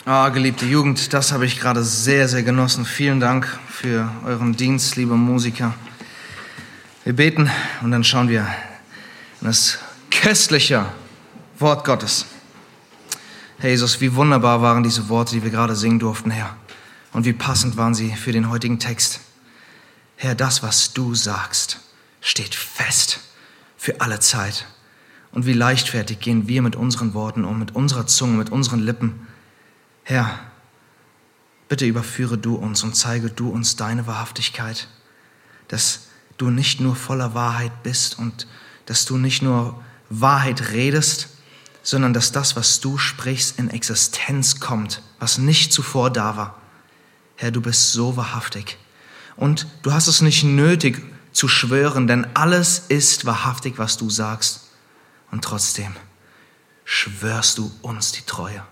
Geliebte Jugend, das habe ich gerade sehr, sehr genossen. Vielen Dank für euren Dienst, liebe Musiker. Wir beten und dann schauen wir in das köstliche Wort Gottes. Herr Jesus, wie wunderbar waren diese Worte, die wir gerade singen durften, Herr. Und wie passend waren sie für den heutigen Text. Herr, das, was du sagst, steht fest für alle Zeit. Und wie leichtfertig gehen wir mit unseren Worten um, mit unserer Zunge, mit unseren Lippen. Herr, bitte überführe du uns und zeige du uns deine Wahrhaftigkeit, dass du nicht nur voller Wahrheit bist und dass du nicht nur Wahrheit redest, sondern dass das, was du sprichst, in Existenz kommt, was nicht zuvor da war. Herr, du bist so wahrhaftig und du hast es nicht nötig zu schwören, denn alles ist wahrhaftig, was du sagst. Und trotzdem schwörst du uns die Treue.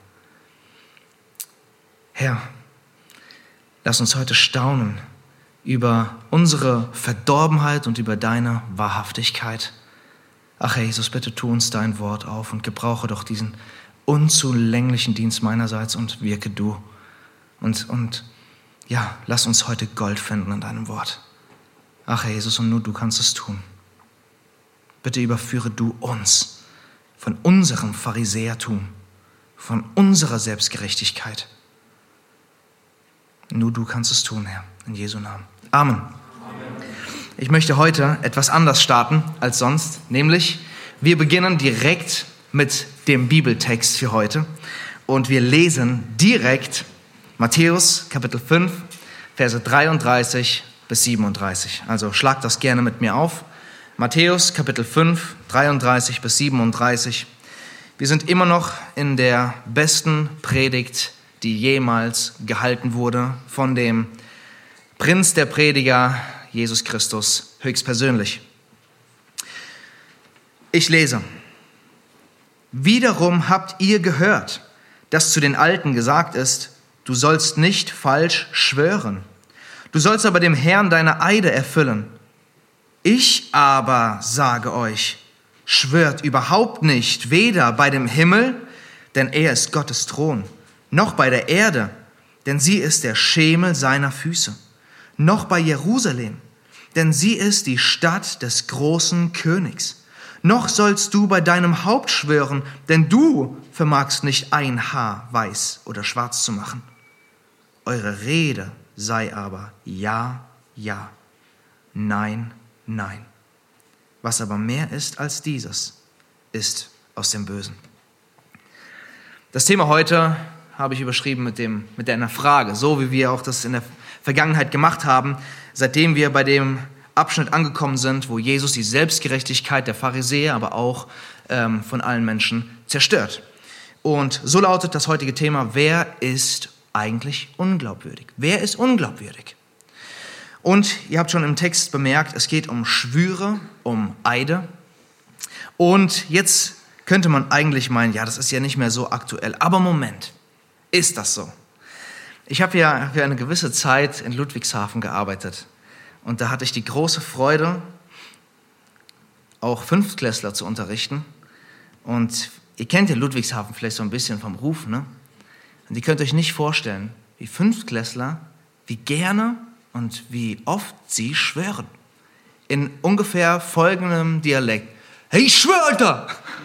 Herr, lass uns heute staunen über unsere Verdorbenheit und über deine Wahrhaftigkeit. Ach Herr Jesus, bitte tu uns dein Wort auf und gebrauche doch diesen unzulänglichen Dienst meinerseits und wirke du. Und ja, lass uns heute Gold finden in deinem Wort. Ach Herr Jesus, und nur du kannst es tun. Bitte überführe du uns von unserem Pharisäertum, von unserer Selbstgerechtigkeit. Nur du kannst es tun, Herr, in Jesu Namen. Amen. Amen. Ich möchte heute etwas anders starten als sonst, nämlich wir beginnen direkt mit dem Bibeltext für heute und wir lesen direkt Matthäus Kapitel 5, Verse 33 bis 37. Also schlag das gerne mit mir auf. Matthäus Kapitel 5, 33 bis 37. Wir sind immer noch in der besten Predigt, die jemals gehalten wurde von dem Prinz der Prediger, Jesus Christus, höchstpersönlich. Ich lese. Wiederum habt ihr gehört, dass zu den Alten gesagt ist, du sollst nicht falsch schwören. Du sollst aber dem Herrn deine Eide erfüllen. Ich aber sage euch, schwört überhaupt nicht, weder bei dem Himmel, denn er ist Gottes Thron, noch bei der Erde, denn sie ist der Schemel seiner Füße, noch bei Jerusalem, denn sie ist die Stadt des großen Königs. Noch sollst du bei deinem Haupt schwören, denn du vermagst nicht ein Haar weiß oder schwarz zu machen. Eure Rede sei aber ja, ja, nein, nein. Was aber mehr ist als dieses, ist aus dem Bösen. Das Thema heute habe ich überschrieben mit einer Frage, so wie wir auch das in der Vergangenheit gemacht haben, seitdem wir bei dem Abschnitt angekommen sind, wo Jesus die Selbstgerechtigkeit der Pharisäer, aber auch von allen Menschen zerstört. Und so lautet das heutige Thema, wer ist eigentlich unglaubwürdig? Wer ist unglaubwürdig? Und ihr habt schon im Text bemerkt, es geht um Schwüre, um Eide. Und jetzt könnte man eigentlich meinen, ja, das ist ja nicht mehr so aktuell. Aber Moment, ist das so? Ich habe ja für eine gewisse Zeit in Ludwigshafen gearbeitet. Und da hatte ich die große Freude, auch Fünftklässler zu unterrichten. Und ihr kennt ja Ludwigshafen vielleicht so ein bisschen vom Ruf, ne? Und ihr könnt euch nicht vorstellen, wie Fünftklässler, wie gerne und wie oft sie schwören. In ungefähr folgendem Dialekt. Hey, ich schwöre, Alter!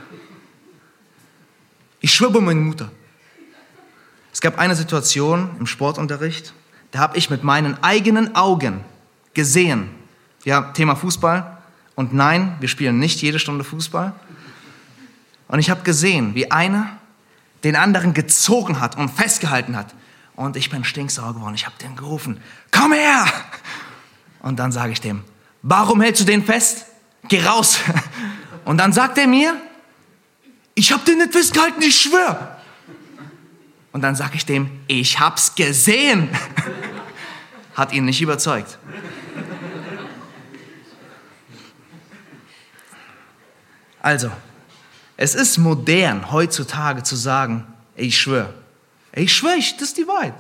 Ich schwöre bei meiner Mutter. Es gab eine Situation im Sportunterricht, da habe ich mit meinen eigenen Augen gesehen, ja, Thema Fußball, und nein, wir spielen nicht jede Stunde Fußball. Und ich habe gesehen, wie einer den anderen gezogen hat und festgehalten hat. Und ich bin stinksauer geworden. Ich habe den gerufen, komm her! Und dann sage ich dem, warum hältst du den fest? Geh raus! Und dann sagt er mir, ich habe den nicht festgehalten, ich schwöre. Und dann sage ich dem, ich hab's gesehen. Hat ihn nicht überzeugt. Also, es ist modern, heutzutage zu sagen, ich schwöre. Ich schwöre, das ist die Wahrheit.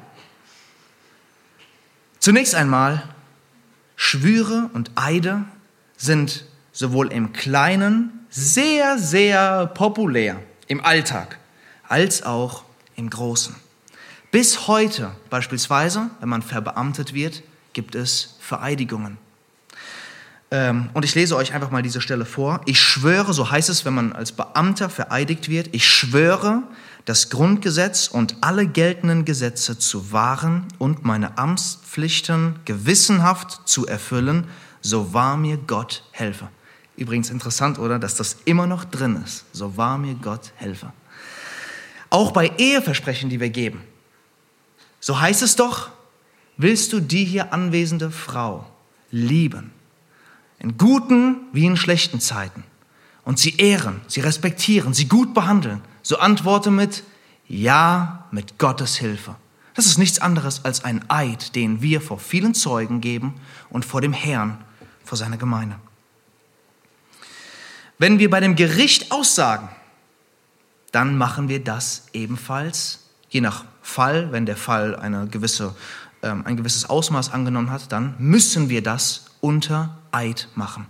Zunächst einmal, Schwüre und Eide sind sowohl im Kleinen sehr, sehr populär im Alltag, als auch im Großen. Bis heute beispielsweise, wenn man verbeamtet wird, gibt es Vereidigungen. Und ich lese euch einfach mal diese Stelle vor. Ich schwöre, so heißt es, wenn man als Beamter vereidigt wird, ich schwöre, das Grundgesetz und alle geltenden Gesetze zu wahren und meine Amtspflichten gewissenhaft zu erfüllen, so wahr mir Gott helfe. Übrigens interessant, oder? Dass das immer noch drin ist. So wahr mir Gott helfe. Auch bei Eheversprechen, die wir geben. So heißt es doch, willst du die hier anwesende Frau lieben? In guten wie in schlechten Zeiten. Und sie ehren, sie respektieren, sie gut behandeln. So antworte mit Ja, mit Gottes Hilfe. Das ist nichts anderes als ein Eid, den wir vor vielen Zeugen geben und vor dem Herrn, vor seiner Gemeinde. Wenn wir bei dem Gericht aussagen, dann machen wir das ebenfalls, je nach Fall, wenn der Fall ein gewisses Ausmaß angenommen hat, dann müssen wir das unter Eid machen.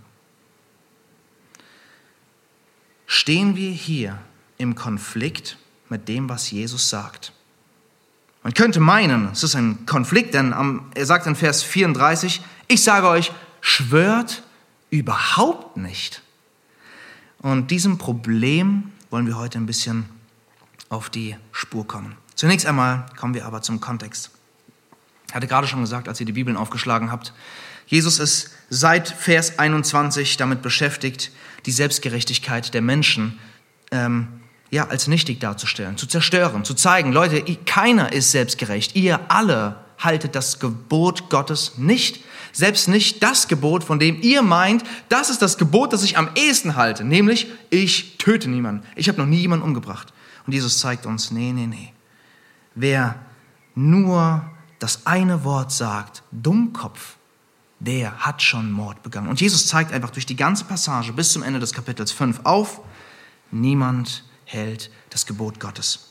Stehen wir hier im Konflikt mit dem, was Jesus sagt? Man könnte meinen, es ist ein Konflikt, denn er sagt in Vers 34, ich sage euch, schwört überhaupt nicht. Und diesem Problem wollen wir heute ein bisschen auf die Spur kommen. Zunächst einmal kommen wir aber zum Kontext. Ich hatte gerade schon gesagt, als ihr die Bibeln aufgeschlagen habt, Jesus ist seit Vers 21 damit beschäftigt, die Selbstgerechtigkeit der Menschen als nichtig darzustellen, zu zerstören, zu zeigen, Leute, keiner ist selbstgerecht. Ihr alle haltet das Gebot Gottes nicht. Selbst nicht das Gebot, von dem ihr meint, das ist das Gebot, das ich am ehesten halte, nämlich ich töte niemanden. Ich habe noch nie jemanden umgebracht. Und Jesus zeigt uns, nee. Wer nur das eine Wort sagt, Dummkopf, der hat schon Mord begangen. Und Jesus zeigt einfach durch die ganze Passage bis zum Ende des Kapitels 5 auf, niemand hält das Gebot Gottes.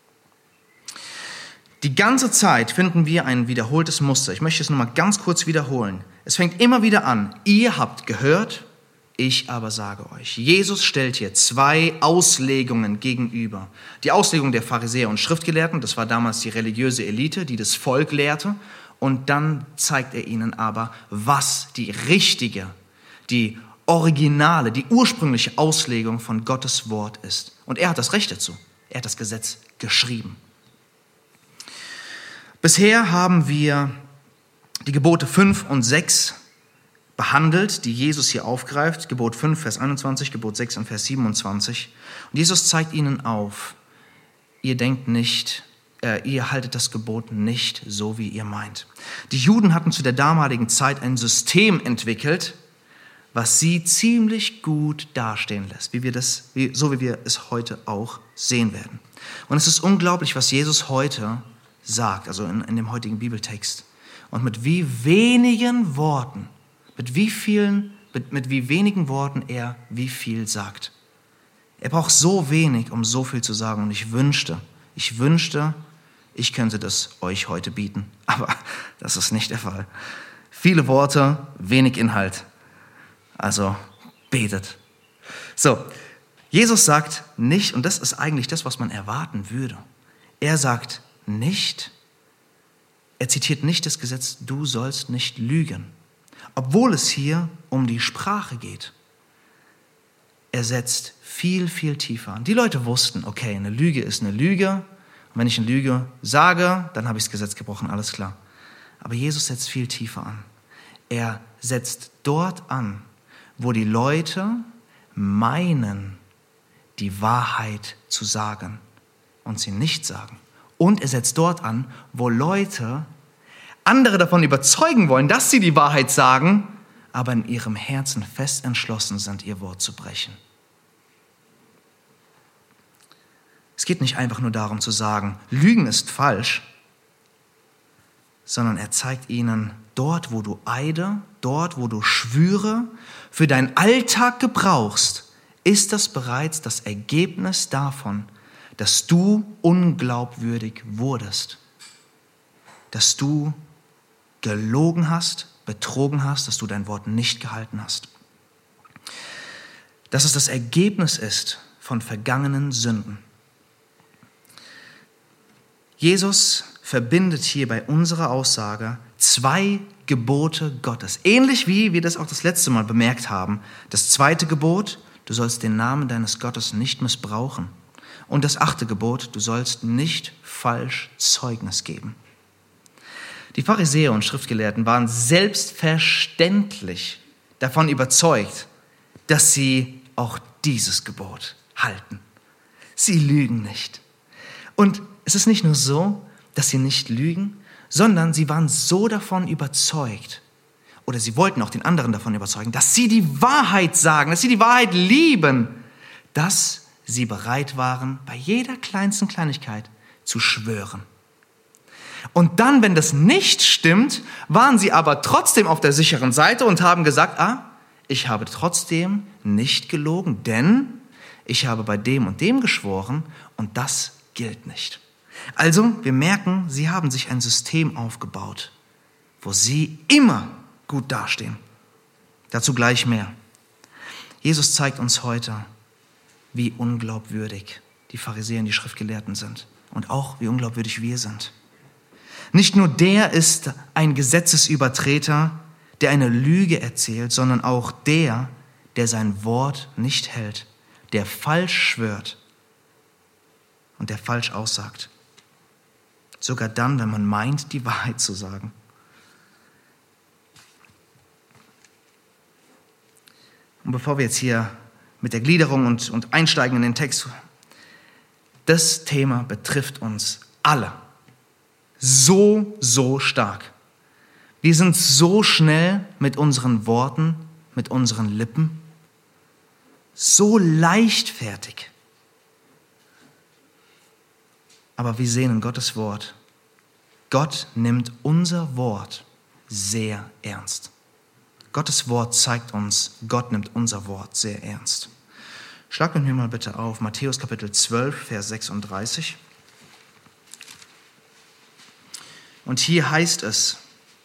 Die ganze Zeit finden wir ein wiederholtes Muster. Ich möchte es nur mal ganz kurz wiederholen. Es fängt immer wieder an. Ihr habt gehört, ich aber sage euch. Jesus stellt hier zwei Auslegungen gegenüber. Die Auslegung der Pharisäer und Schriftgelehrten, das war damals die religiöse Elite, die das Volk lehrte. Und dann zeigt er ihnen aber, was die richtige, die originale, die ursprüngliche Auslegung von Gottes Wort ist. Und er hat das Recht dazu. Er hat das Gesetz geschrieben. Bisher haben wir die Gebote 5 und 6 behandelt, die Jesus hier aufgreift. Gebot 5, Vers 21, Gebot 6 und Vers 27. Und Jesus zeigt ihnen auf, ihr haltet das Gebot nicht so, wie ihr meint. Die Juden hatten zu der damaligen Zeit ein System entwickelt, was sie ziemlich gut dastehen lässt, so wie wir es heute auch sehen werden. Und es ist unglaublich, was Jesus heute sagt, also in dem heutigen Bibeltext. Und mit wie wenigen Worten, mit wie wenigen Worten er wie viel sagt. Er braucht so wenig, um so viel zu sagen. Und ich wünschte, ich könnte das euch heute bieten. Aber das ist nicht der Fall. Viele Worte, wenig Inhalt. Also betet. So, Jesus sagt nicht, und das ist eigentlich das, was man erwarten würde. Er sagt nicht, er zitiert nicht das Gesetz, du sollst nicht lügen. Obwohl es hier um die Sprache geht. Er setzt viel, viel tiefer an. Die Leute wussten, okay, eine Lüge ist eine Lüge. Und wenn ich eine Lüge sage, dann habe ich das Gesetz gebrochen, alles klar. Aber Jesus setzt viel tiefer an. Er setzt dort an, wo die Leute meinen, die Wahrheit zu sagen und sie nicht sagen. Und er setzt dort an, wo Leute andere davon überzeugen wollen, dass sie die Wahrheit sagen, aber in ihrem Herzen fest entschlossen sind, ihr Wort zu brechen. Es geht nicht einfach nur darum zu sagen, Lügen ist falsch, sondern er zeigt ihnen, dort wo du Eide, dort wo du Schwüre für deinen Alltag gebrauchst, ist das bereits das Ergebnis davon, dass du unglaubwürdig wurdest, dass du gelogen hast, betrogen hast, dass du dein Wort nicht gehalten hast. Dass es das Ergebnis ist von vergangenen Sünden. Jesus verbindet hier bei unserer Aussage 2 Gebote Gottes. Ähnlich wie wir das auch das letzte Mal bemerkt haben. Das 2. Gebot, du sollst den Namen deines Gottes nicht missbrauchen. Und das 8. Gebot, du sollst nicht falsch Zeugnis geben. Die Pharisäer und Schriftgelehrten waren selbstverständlich davon überzeugt, dass sie auch dieses Gebot halten. Sie lügen nicht. Und es ist nicht nur so, dass sie nicht lügen, sondern sie waren so davon überzeugt, oder sie wollten auch den anderen davon überzeugen, dass sie die Wahrheit sagen, dass sie die Wahrheit lieben, dass sie bereit waren, bei jeder kleinsten Kleinigkeit zu schwören. Und dann, wenn das nicht stimmt, waren sie aber trotzdem auf der sicheren Seite und haben gesagt, ich habe trotzdem nicht gelogen, denn ich habe bei dem und dem geschworen und das gilt nicht. Also, wir merken, sie haben sich ein System aufgebaut, wo sie immer gut dastehen. Dazu gleich mehr. Jesus zeigt uns heute, wie unglaubwürdig die Pharisäer und die Schriftgelehrten sind und auch wie unglaubwürdig wir sind. Nicht nur der ist ein Gesetzesübertreter, der eine Lüge erzählt, sondern auch der sein Wort nicht hält, der falsch schwört und der falsch aussagt. Sogar dann, wenn man meint, die Wahrheit zu sagen. Und bevor wir jetzt hier mit der Gliederung und einsteigen in den Text, das Thema betrifft uns alle. So stark. Wir sind so schnell mit unseren Worten, mit unseren Lippen, so leichtfertig. Aber wir sehen in Gottes Wort, Gott nimmt unser Wort sehr ernst. Gottes Wort zeigt uns, Gott nimmt unser Wort sehr ernst. Schlag mit mir mal bitte auf Matthäus Kapitel 12, Vers 36. Und hier heißt es,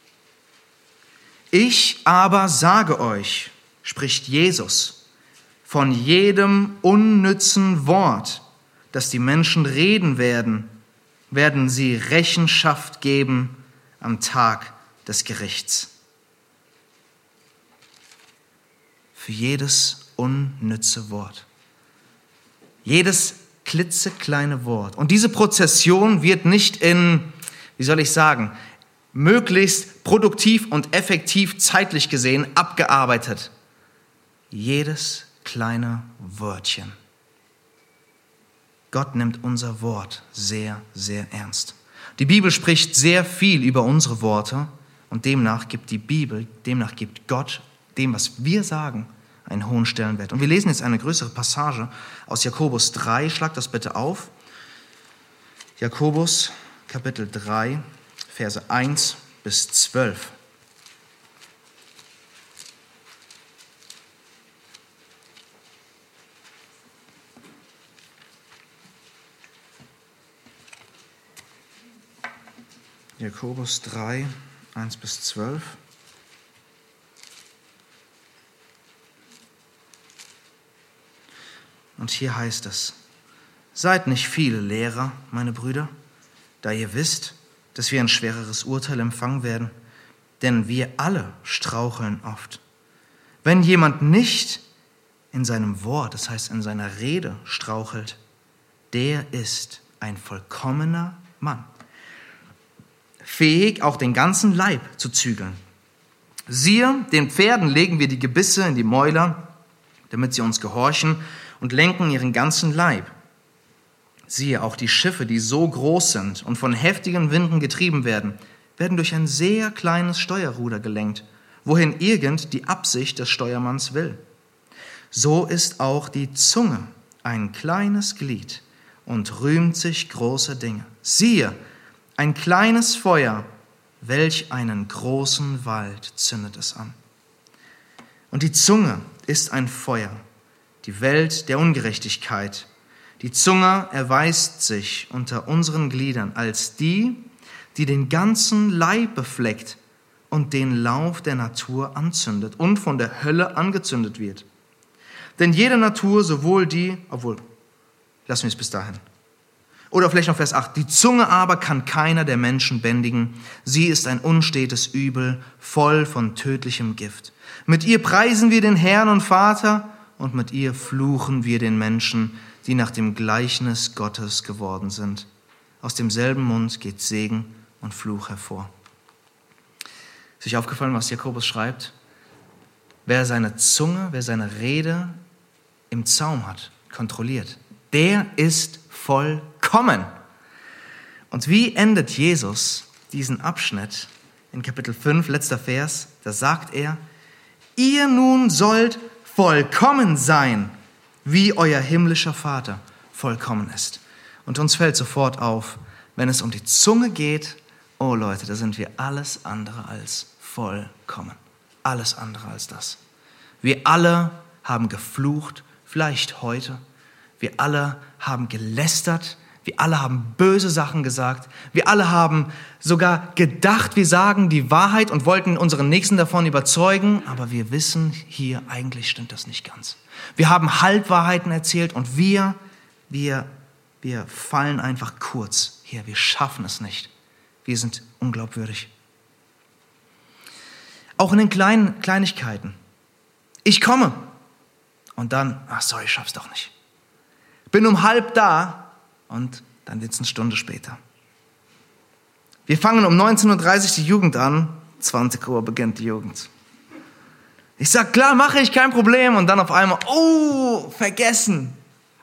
ich aber sage euch, spricht Jesus, von jedem unnützen Wort, das die Menschen reden werden, werden sie Rechenschaft geben am Tag des Gerichts. Für jedes unnütze Wort. Jedes klitzekleine Wort. Und diese Prozession wird nicht in, möglichst produktiv und effektiv zeitlich gesehen abgearbeitet. Jedes kleine Wörtchen. Gott nimmt unser Wort sehr, sehr ernst. Die Bibel spricht sehr viel über unsere Worte und demnach gibt Gott dem, was wir sagen, einen hohen Stellenwert. Und wir lesen jetzt eine größere Passage aus Jakobus 3. Schlag das bitte auf. Jakobus Kapitel 3, Verse 1 bis 12. Jakobus 3, 1 bis 12. Und hier heißt es, seid nicht viele Lehrer, meine Brüder, da ihr wisst, dass wir ein schwereres Urteil empfangen werden, denn wir alle straucheln oft. Wenn jemand nicht in seinem Wort, das heißt in seiner Rede strauchelt, der ist ein vollkommener Mann, fähig, auch den ganzen Leib zu zügeln. Siehe, den Pferden legen wir die Gebisse in die Mäuler, damit sie uns gehorchen und lenken ihren ganzen Leib. Siehe, auch die Schiffe, die so groß sind und von heftigen Winden getrieben werden, werden durch ein sehr kleines Steuerruder gelenkt, wohin irgend die Absicht des Steuermanns will. So ist auch die Zunge ein kleines Glied und rühmt sich große Dinge. Siehe, ein kleines Feuer, welch einen großen Wald zündet es an. Und die Zunge ist ein Feuer, die Welt der Ungerechtigkeit. Die Zunge erweist sich unter unseren Gliedern als die, die den ganzen Leib befleckt und den Lauf der Natur anzündet und von der Hölle angezündet wird. Denn jede Natur, lassen wir es bis dahin. Oder vielleicht noch Vers 8. Die Zunge aber kann keiner der Menschen bändigen. Sie ist ein unstetes Übel, voll von tödlichem Gift. Mit ihr preisen wir den Herrn und Vater und mit ihr fluchen wir den Menschen, die nach dem Gleichnis Gottes geworden sind. Aus demselben Mund geht Segen und Fluch hervor. Ist euch aufgefallen, was Jakobus schreibt? Wer seine Zunge, wer seine Rede im Zaum hat, kontrolliert, der ist vollkommen. Und wie endet Jesus diesen Abschnitt in Kapitel 5, letzter Vers? Da sagt er, ihr nun sollt vollkommen sein, wie euer himmlischer Vater vollkommen ist. Und uns fällt sofort auf, wenn es um die Zunge geht, oh Leute, da sind wir alles andere als vollkommen. Alles andere als das. Wir alle haben geflucht, vielleicht heute. Wir alle haben gelästert. Wir alle haben böse Sachen gesagt. Wir alle haben sogar gedacht, wir sagen die Wahrheit und wollten unseren Nächsten davon überzeugen. Aber wir wissen hier, eigentlich stimmt das nicht ganz. Wir haben Halbwahrheiten erzählt und wir fallen einfach kurz hier. Wir schaffen es nicht. Wir sind unglaubwürdig. Auch in den kleinen Kleinigkeiten. Ich komme. Und dann, sorry, ich schaff's doch nicht. Bin um 12:30 da und dann wird's eine Stunde später. Wir fangen um 19:30 Uhr die Jugend an, 20 Uhr beginnt die Jugend. Ich sag, klar, mache ich, kein Problem. Und dann auf einmal, vergessen.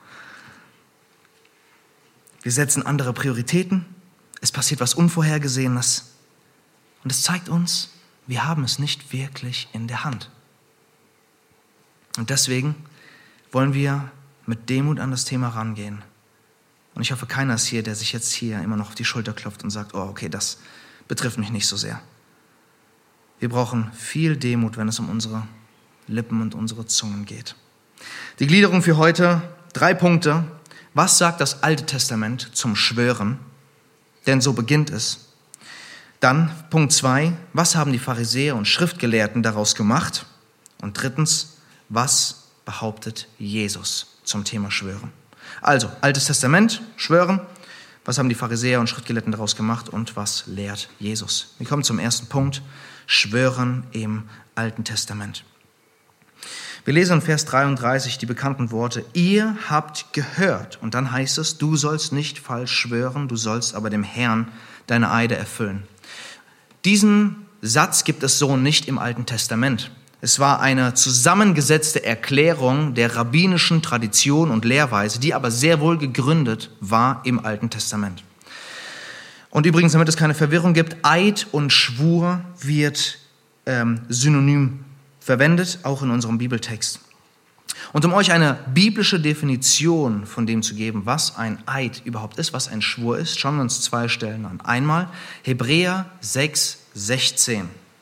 Wir setzen andere Prioritäten. Es passiert was Unvorhergesehenes. Und es zeigt uns, wir haben es nicht wirklich in der Hand. Und deswegen wollen wir mit Demut an das Thema rangehen. Und ich hoffe, keiner ist hier, der sich jetzt hier immer noch auf die Schulter klopft und sagt, okay, das betrifft mich nicht so sehr. Wir brauchen viel Demut, wenn es um unsere Lippen und unsere Zungen geht. Die Gliederung für heute, 3 Punkte. Was sagt das Alte Testament zum Schwören? Denn so beginnt es. Dann Punkt 2, was haben die Pharisäer und Schriftgelehrten daraus gemacht? Und 3, was behauptet Jesus zum Thema Schwören? Also, Altes Testament, Schwören. Was haben die Pharisäer und Schriftgelehrten daraus gemacht und was lehrt Jesus? Wir kommen zum ersten Punkt, Schwören im Alten Testament. Wir lesen in Vers 33 die bekannten Worte, ihr habt gehört. Und dann heißt es, du sollst nicht falsch schwören, du sollst aber dem Herrn deine Eide erfüllen. Diesen Satz gibt es so nicht im Alten Testament. Es war eine zusammengesetzte Erklärung der rabbinischen Tradition und Lehrweise, die aber sehr wohl gegründet war im Alten Testament. Und übrigens, damit es keine Verwirrung gibt, Eid und Schwur wird synonym verwendet, auch in unserem Bibeltext. Und um euch eine biblische Definition von dem zu geben, was ein Eid überhaupt ist, was ein Schwur ist, schauen wir uns 2 Stellen an. Einmal Hebräer 6,16.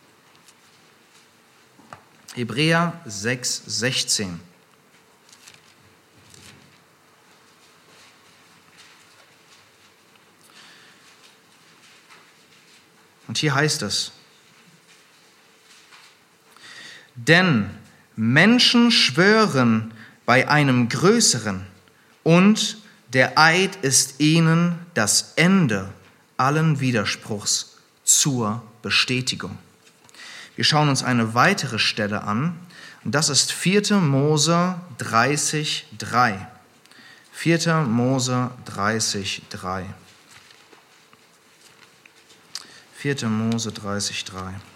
Hebräer 6,16. Und hier heißt es, denn Menschen schwören bei einem Größeren und der Eid ist ihnen das Ende allen Widerspruchs zur Bestätigung. Wir schauen uns eine weitere Stelle an, und das ist 4. Mose 30,3. 4. Mose 30,3. 4. Mose 30,3.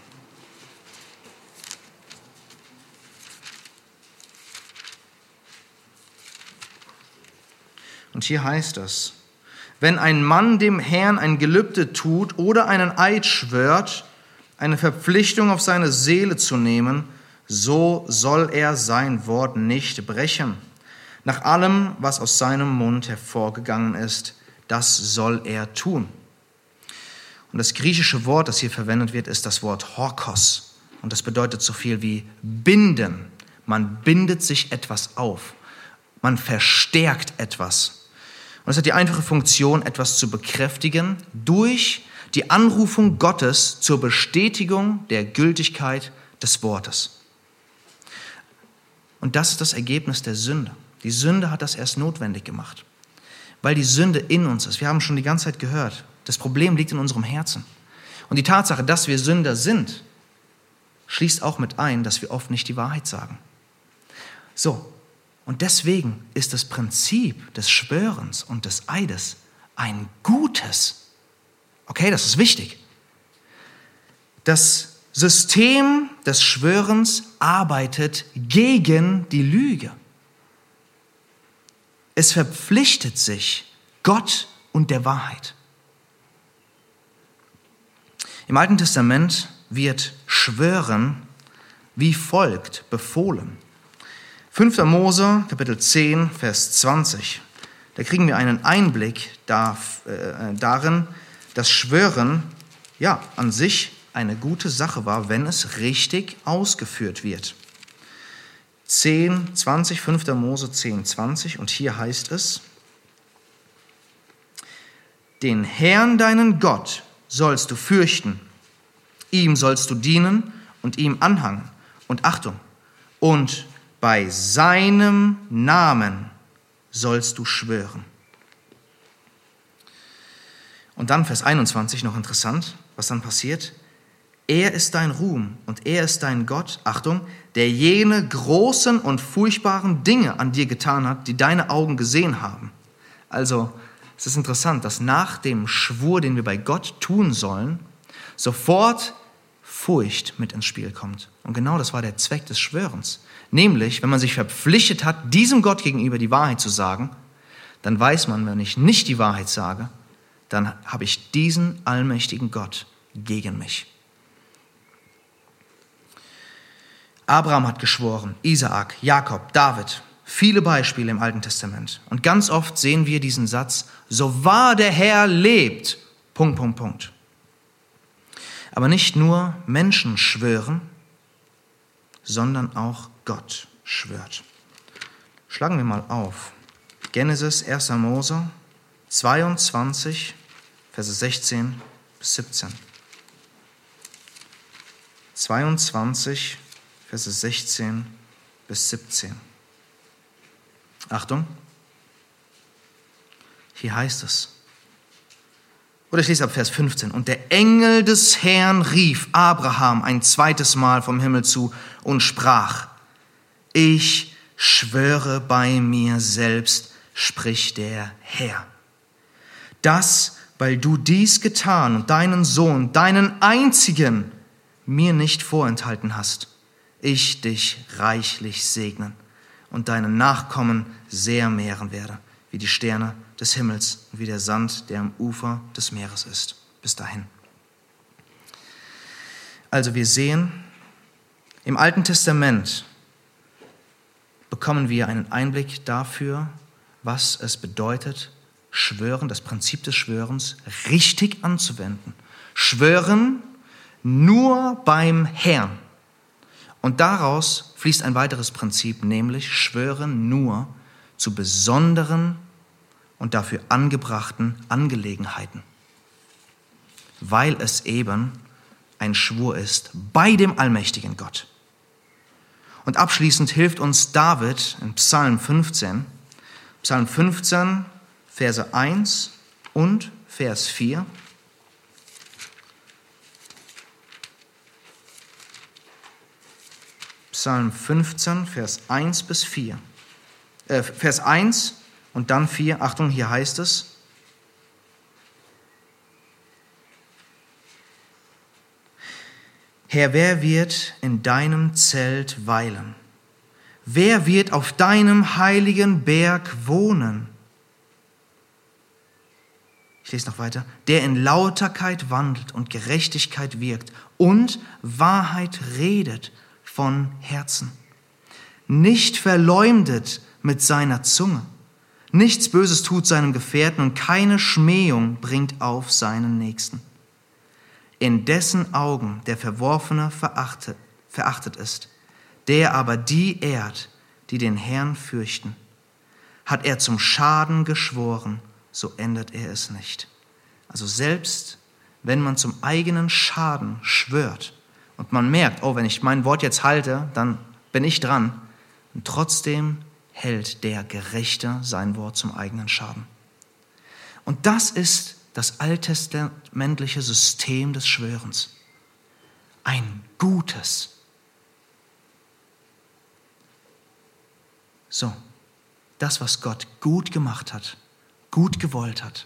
Und hier heißt es, wenn ein Mann dem Herrn ein Gelübde tut oder einen Eid schwört, eine Verpflichtung auf seine Seele zu nehmen, so soll er sein Wort nicht brechen. Nach allem, was aus seinem Mund hervorgegangen ist, das soll er tun. Und das griechische Wort, das hier verwendet wird, ist das Wort Horkos. Und das bedeutet so viel wie binden. Man bindet sich etwas auf. Man verstärkt etwas. Und es hat die einfache Funktion, etwas zu bekräftigen durch die Anrufung Gottes zur Bestätigung der Gültigkeit des Wortes. Und das ist das Ergebnis der Sünde. Die Sünde hat das erst notwendig gemacht. weil die Sünde in uns ist. Wir haben schon die ganze Zeit gehört, das Problem liegt in unserem Herzen. Und die Tatsache, dass wir Sünder sind, schließt auch mit ein, dass wir oft nicht die Wahrheit sagen. So, und deswegen ist das Prinzip des Schwörens und des Eides ein gutes. Okay, das ist wichtig. Das System des Schwörens arbeitet gegen die Lüge. Es verpflichtet sich Gott und der Wahrheit. Im Alten Testament wird Schwören wie folgt befohlen. 5. Mose, Kapitel 10, Vers 20. Da kriegen wir einen Einblick darin, dass Schwören an sich eine gute Sache war, wenn es richtig ausgeführt wird. 10, 20, 5. Mose 10, 20 und hier heißt es: Den Herrn, deinen Gott, sollst du fürchten, ihm sollst du dienen und ihm anhangen. Und Achtung, und bei seinem Namen sollst du schwören. Und dann Vers 21, noch interessant, was dann passiert. Er ist dein Ruhm und er ist dein Gott, Achtung, der jene großen und furchtbaren Dinge an dir getan hat, die deine Augen gesehen haben. Also, es ist interessant, dass nach dem Schwur, den wir bei Gott tun sollen, sofort Furcht mit ins Spiel kommt. Und genau das war der Zweck des Schwörens. Nämlich, wenn man sich verpflichtet hat, diesem Gott gegenüber die Wahrheit zu sagen, dann weiß man, wenn ich nicht die Wahrheit sage, dann habe ich diesen allmächtigen Gott gegen mich. Abraham hat geschworen, Isaak, Jakob, David, viele Beispiele im Alten Testament. Und ganz oft sehen wir diesen Satz, so wahr der Herr lebt, ... Aber nicht nur Menschen schwören, sondern auch Gott schwört. Schlagen wir mal auf. Genesis 1. Mose 22, Verse 16 bis 17. 22, Verse 16 bis 17. Achtung, hier heißt es, oder ich lese ab Vers 15. Und der Engel des Herrn rief Abraham ein zweites Mal vom Himmel zu und sprach, ich schwöre bei mir selbst, spricht der Herr, dass, weil du dies getan und deinen Sohn, deinen einzigen, mir nicht vorenthalten hast, ich dich reichlich segnen und deinen Nachkommen sehr mehren werde, wie die Sterne des Himmels und wie der Sand, der am Ufer des Meeres ist. Bis dahin. Also wir sehen, im Alten Testament bekommen wir einen Einblick dafür, was es bedeutet, Schwören, das Prinzip des Schwörens richtig anzuwenden. Schwören nur beim Herrn. Und daraus fließt ein weiteres Prinzip, nämlich Schwören nur zu besonderen und dafür angebrachten Angelegenheiten, weil es eben ein Schwur ist bei dem allmächtigen Gott. Und abschließend hilft uns David in Psalm 15, Verse 1 und Vers 4. Psalm 15, Vers 1 bis 4. Vers 1 und dann 4. Achtung, hier heißt es, Herr, wer wird in deinem Zelt weilen? Wer wird auf deinem heiligen Berg wohnen? Ich lese noch weiter. Der in Lauterkeit wandelt und Gerechtigkeit wirkt und Wahrheit redet von Herzen. Nicht verleumdet mit seiner Zunge. Nichts Böses tut seinem Gefährten und keine Schmähung bringt auf seinen Nächsten. In dessen Augen der Verworfene verachtet ist, der aber die ehrt, die den Herrn fürchten. Hat er zum Schaden geschworen, so ändert er es nicht. Also selbst wenn man zum eigenen Schaden schwört und man merkt, oh, wenn ich mein Wort jetzt halte, dann bin ich dran. Und trotzdem hält der Gerechte sein Wort zum eigenen Schaden. Und das ist das alttestamentliche System des Schwörens. Ein gutes. So, das, was Gott gut gemacht hat, gut gewollt hat,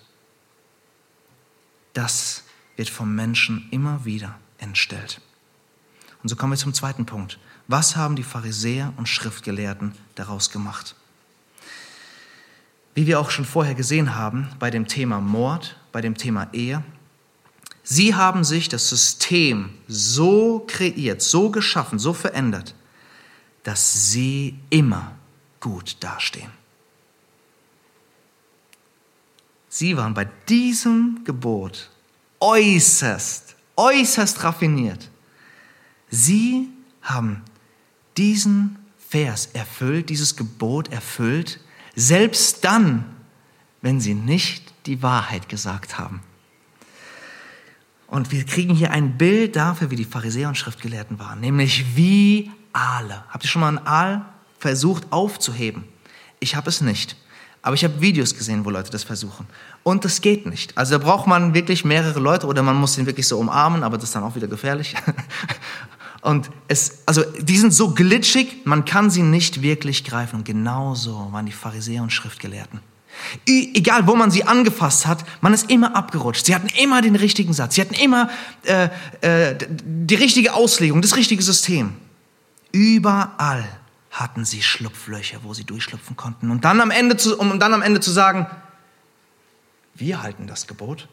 das wird vom Menschen immer wieder entstellt. Und so kommen wir zum zweiten Punkt. Was haben die Pharisäer und Schriftgelehrten daraus gemacht? Wie wir auch schon vorher gesehen haben, bei dem Thema Mord, bei dem Thema Ehe, sie haben sich das System so kreiert, so geschaffen, so verändert, dass sie immer gut dastehen. Sie waren bei diesem Gebot äußerst raffiniert. Sie haben diesen Vers erfüllt, dieses Gebot erfüllt, selbst dann, wenn sie nicht die Wahrheit gesagt haben. Und wir kriegen hier ein Bild dafür, wie die Pharisäer und Schriftgelehrten waren, nämlich wie Aale. Habt ihr schon mal einen Aal versucht aufzuheben? Ich habe es nicht. Aber ich habe Videos gesehen, wo Leute das versuchen. Und das geht nicht. Also da braucht man wirklich mehrere Leute oder man muss den wirklich so umarmen, aber das ist dann auch wieder gefährlich. Und die sind so glitschig, man kann sie nicht wirklich greifen. Und genauso waren die Pharisäer und Schriftgelehrten. Egal, wo man sie angefasst hat, man ist immer abgerutscht. Sie hatten immer den richtigen Satz. Sie hatten immer die richtige Auslegung, das richtige System. Überall hatten sie Schlupflöcher, wo sie durchschlüpfen konnten. Und dann am Ende zu sagen, wir halten das Gebot.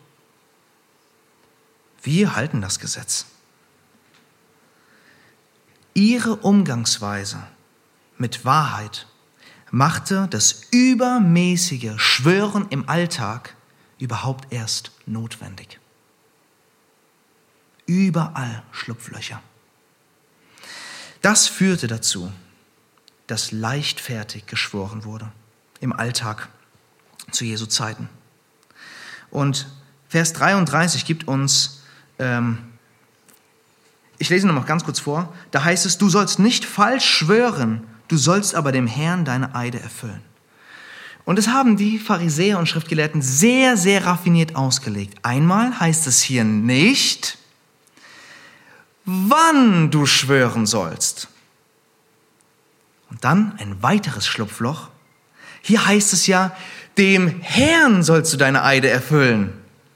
Wir halten das Gesetz. Ihre Umgangsweise mit Wahrheit machte das übermäßige Schwören im Alltag überhaupt erst notwendig. Überall Schlupflöcher. Das führte dazu, dass leichtfertig geschworen wurde im Alltag zu Jesu Zeiten. Und Vers 33 gibt uns, ich lese noch mal ganz kurz vor, da heißt es, du sollst nicht falsch schwören, du sollst aber dem Herrn deine Eide erfüllen. Und das haben die Pharisäer und Schriftgelehrten sehr, sehr raffiniert ausgelegt. Einmal heißt es hier nicht, wann du schwören sollst. Und dann ein weiteres Schlupfloch. Hier heißt es ja, dem Herrn sollst du deine Eide erfüllen.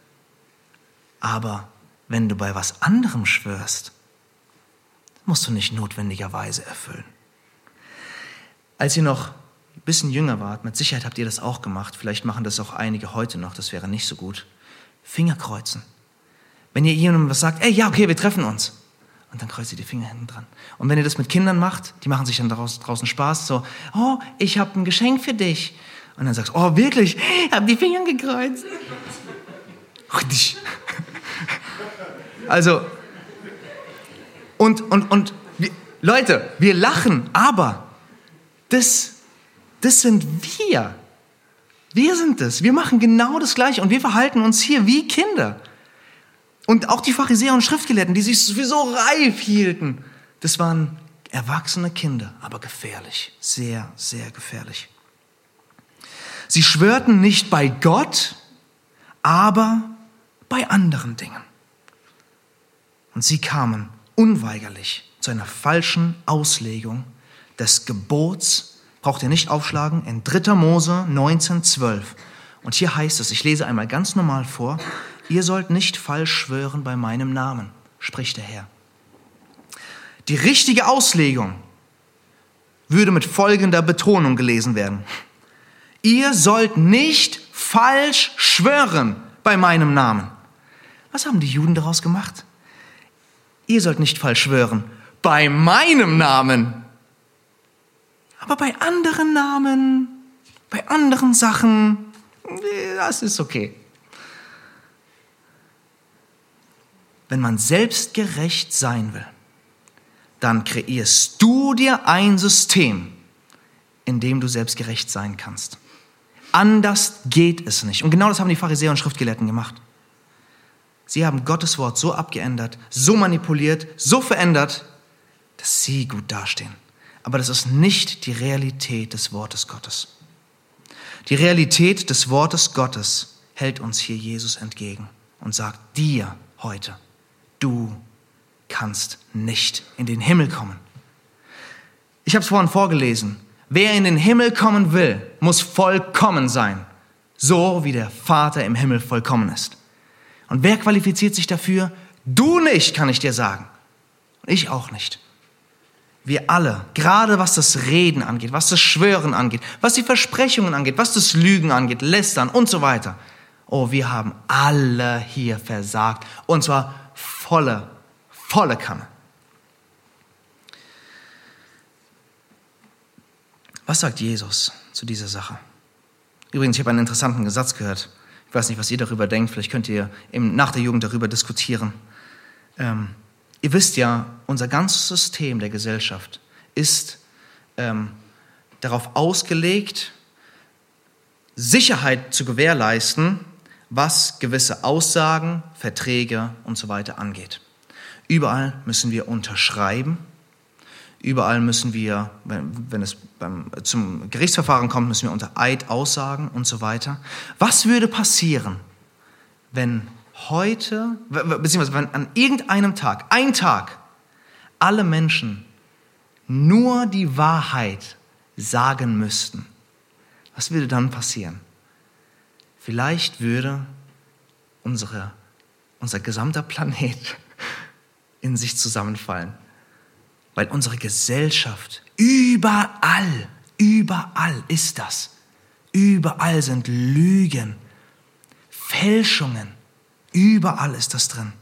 Aber wenn du bei was anderem schwörst, musst du nicht notwendigerweise erfüllen. Als ihr noch ein bisschen jünger wart, mit Sicherheit habt ihr das auch gemacht, vielleicht machen das auch einige heute noch, das wäre nicht so gut, Finger kreuzen. Wenn ihr jemandem was sagt, ja, okay, wir treffen uns. Und dann kreuzt ihr die Finger hinten dran. Und wenn ihr das mit Kindern macht, die machen sich dann draußen Spaß, so, oh, ich habe ein Geschenk für dich. Und dann sagst du, oh, wirklich? Ich habe die Finger gekreuzt. Also, und Leute, wir lachen, aber das sind wir. Wir sind es. Wir machen genau das Gleiche und wir verhalten uns hier wie Kinder. Und auch die Pharisäer und Schriftgelehrten, die sich für so reif hielten, das waren erwachsene Kinder, aber gefährlich, sehr, sehr gefährlich. Sie schwörten nicht bei Gott, aber bei anderen Dingen. Und sie kamen unweigerlich zu einer falschen Auslegung des Gebots, braucht ihr nicht aufschlagen, in 3. Mose 19,12. Und hier heißt es, ich lese einmal ganz normal vor, ihr sollt nicht falsch schwören bei meinem Namen, spricht der Herr. Die richtige Auslegung würde mit folgender Betonung gelesen werden. Ihr sollt nicht falsch schwören bei meinem Namen. Was haben die Juden daraus gemacht? Ihr sollt nicht falsch schwören bei meinem Namen. Aber bei anderen Namen, bei anderen Sachen, das ist okay. Wenn man selbstgerecht sein will, dann kreierst du dir ein System, in dem du selbstgerecht sein kannst. Anders geht es nicht. Und genau das haben die Pharisäer und Schriftgelehrten gemacht. Sie haben Gottes Wort so abgeändert, so manipuliert, so verändert, dass sie gut dastehen. Aber das ist nicht die Realität des Wortes Gottes. Die Realität des Wortes Gottes hält uns hier Jesus entgegen und sagt dir heute, du kannst nicht in den Himmel kommen. Ich habe es vorhin vorgelesen. Wer in den Himmel kommen will, muss vollkommen sein, so wie der Vater im Himmel vollkommen ist. Und wer qualifiziert sich dafür? Du nicht, kann ich dir sagen. Und ich auch nicht. Wir alle, gerade was das Reden angeht, was das Schwören angeht, was die Versprechungen angeht, was das Lügen angeht, Lästern und so weiter. Oh, wir haben alle hier versagt. Und zwar volle Kanne. Was sagt Jesus zu dieser Sache? Übrigens, ich habe einen interessanten Satz gehört. Ich weiß nicht, was ihr darüber denkt. Vielleicht könnt ihr nach der Jugend darüber diskutieren. Ihr wisst ja, unser ganzes System der Gesellschaft ist darauf ausgelegt, Sicherheit zu gewährleisten, was gewisse Aussagen, Verträge und so weiter angeht. Überall müssen wir unterschreiben. Überall müssen wir, wenn es zum Gerichtsverfahren kommt, müssen wir unter Eid aussagen und so weiter. Was würde passieren, wenn heute, beziehungsweise wenn an irgendeinem Tag, ein Tag, alle Menschen nur die Wahrheit sagen müssten? Was würde dann passieren? Vielleicht würde unser gesamter Planet in sich zusammenfallen. Weil unsere Gesellschaft, überall ist das. Überall sind Lügen, Fälschungen. Überall ist das drin.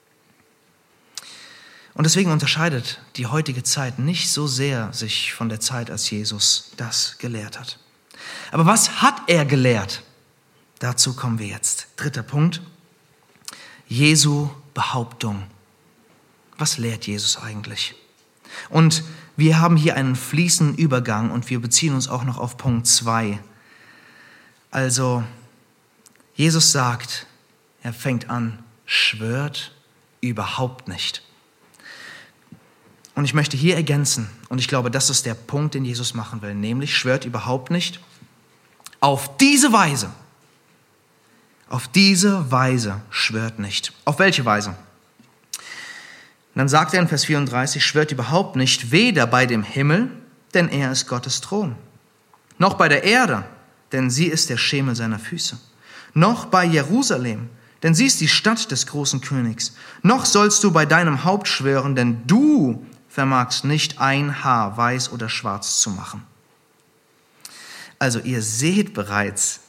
Und deswegen unterscheidet die heutige Zeit nicht so sehr sich von der Zeit, als Jesus das gelehrt hat. Aber was hat er gelehrt? Dazu kommen wir jetzt. 3. Punkt. Jesu Behauptung. Was lehrt Jesus eigentlich? Und wir haben hier einen fließenden Übergang und wir beziehen uns auch noch auf Punkt 2. Also, Jesus sagt, er fängt an, schwört überhaupt nicht. Und ich möchte hier ergänzen, und ich glaube, das ist der Punkt, den Jesus machen will, nämlich schwört überhaupt nicht auf diese Weise. Auf diese Weise schwört nicht. Auf welche Weise? Und dann sagt er in Vers 34, schwört überhaupt nicht, weder bei dem Himmel, denn er ist Gottes Thron, noch bei der Erde, denn sie ist der Schemel seiner Füße, noch bei Jerusalem, denn sie ist die Stadt des großen Königs, noch sollst du bei deinem Haupt schwören, denn du vermagst nicht ein Haar weiß oder schwarz zu machen. Also ihr seht bereits,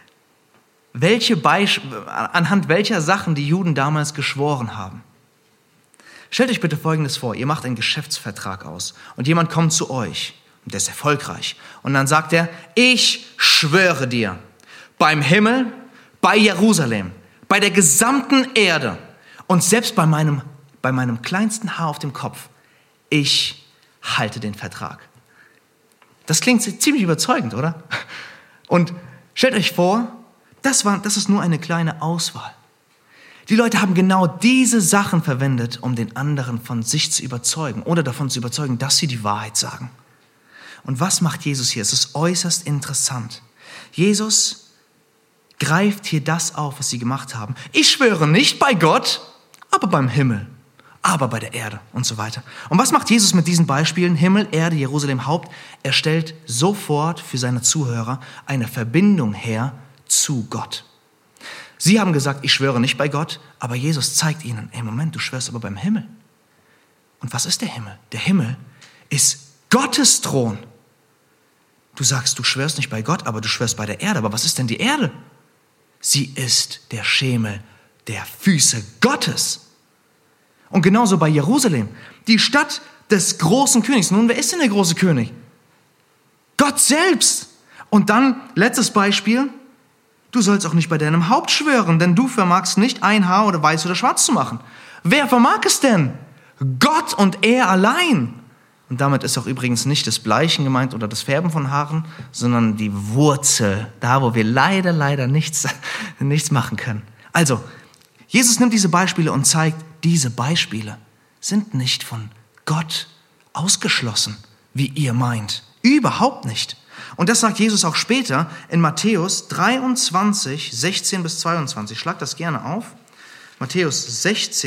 anhand welcher Sachen die Juden damals geschworen haben. Stellt euch bitte Folgendes vor, ihr macht einen Geschäftsvertrag aus und jemand kommt zu euch und der ist erfolgreich und dann sagt er, ich schwöre dir, beim Himmel, bei Jerusalem, bei der gesamten Erde und selbst bei meinem kleinsten Haar auf dem Kopf, ich halte den Vertrag. Das klingt ziemlich überzeugend, oder? Und stellt euch vor, das ist nur eine kleine Auswahl. Die Leute haben genau diese Sachen verwendet, um den anderen von sich zu überzeugen oder davon zu überzeugen, dass sie die Wahrheit sagen. Und was macht Jesus hier? Es ist äußerst interessant. Jesus greift hier das auf, was sie gemacht haben. Ich schwöre nicht bei Gott, aber beim Himmel, aber bei der Erde und so weiter. Und was macht Jesus mit diesen Beispielen? Himmel, Erde, Jerusalem, Haupt. Er stellt sofort für seine Zuhörer eine Verbindung her zu Gott. Sie haben gesagt, ich schwöre nicht bei Gott, aber Jesus zeigt ihnen, ey Moment, du schwörst aber beim Himmel. Und was ist der Himmel? Der Himmel ist Gottes Thron. Du sagst, du schwörst nicht bei Gott, aber du schwörst bei der Erde. Aber was ist denn die Erde? Sie ist der Schemel der Füße Gottes. Und genauso bei Jerusalem, die Stadt des großen Königs. Nun, wer ist denn der große König? Gott selbst. Und dann, letztes Beispiel, du sollst auch nicht bei deinem Haupt schwören, denn du vermagst nicht ein Haar oder weiß oder schwarz zu machen. Wer vermag es denn? Gott und er allein. Und damit ist auch übrigens nicht das Bleichen gemeint oder das Färben von Haaren, sondern die Wurzel, da wo wir leider nichts machen können. Also, Jesus nimmt diese Beispiele und zeigt, diese Beispiele sind nicht von Gott ausgeschlossen, wie ihr meint. Überhaupt nicht. Und das sagt Jesus auch später in Matthäus 23, 16 bis 22. Schlag das gerne auf. Matthäus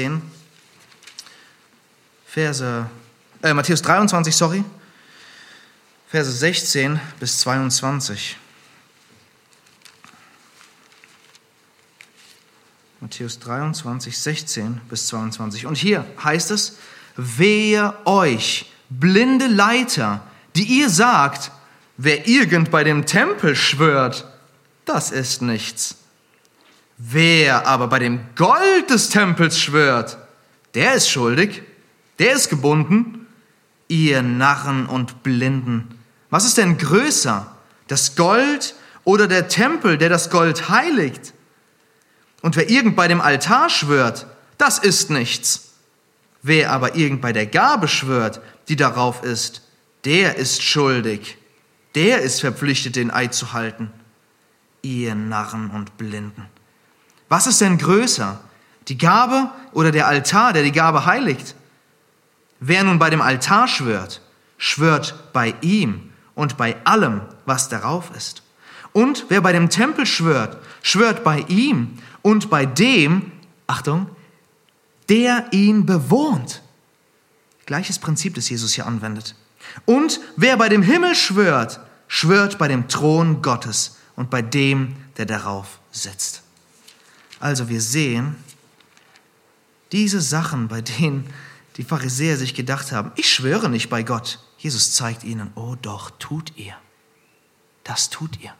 23, Verse 16 bis 22. Matthäus 23, 16 bis 22. Und hier heißt es, wehe euch, blinde Leiter, die ihr sagt, wer irgend bei dem Tempel schwört, das ist nichts. Wer aber bei dem Gold des Tempels schwört, der ist schuldig, der ist gebunden. Ihr Narren und Blinden, was ist denn größer, das Gold oder der Tempel, der das Gold heiligt? Und wer irgend bei dem Altar schwört, das ist nichts. Wer aber irgend bei der Gabe schwört, die darauf ist, der ist schuldig. Der ist verpflichtet, den Eid zu halten. Ihr Narren und Blinden. Was ist denn größer, die Gabe oder der Altar, der die Gabe heiligt? Wer nun bei dem Altar schwört, schwört bei ihm und bei allem, was darauf ist. Und wer bei dem Tempel schwört, schwört bei ihm und bei dem, Achtung, der ihn bewohnt. Gleiches Prinzip, das Jesus hier anwendet. Und wer bei dem Himmel schwört, schwört bei dem Thron Gottes und bei dem, der darauf sitzt. Also wir sehen, diese Sachen, bei denen die Pharisäer sich gedacht haben, ich schwöre nicht bei Gott. Jesus zeigt ihnen, oh doch, tut ihr. Das tut ihr.